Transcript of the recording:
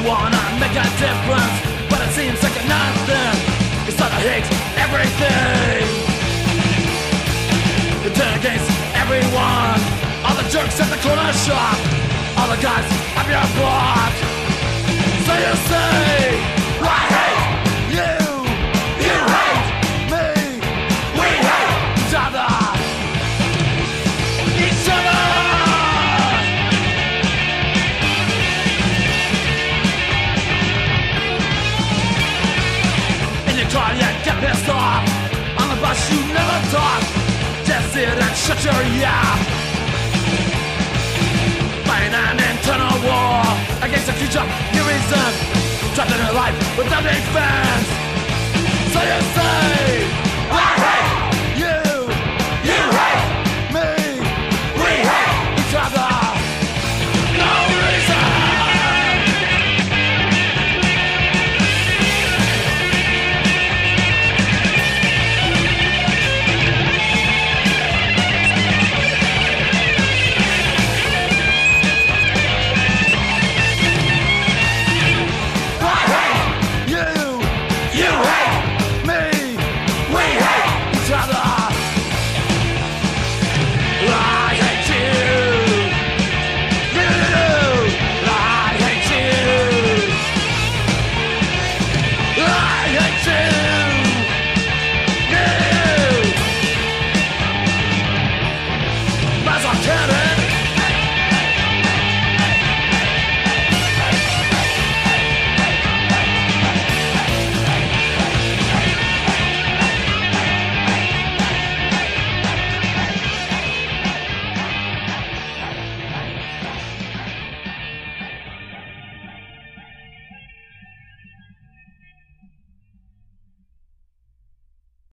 wanna make a difference, but it seems like nothing. You start to hate everything. You turn against everyone. All the jerks at the corner shop, all the guys up your block. So you say, I hate you, you hate me, we hate each other, each other. In your car you get pissed off, on the bus you never talk, just sit and shut your yap. Fighting an internal war against a future you resent, trapped in a life without any fans. So you say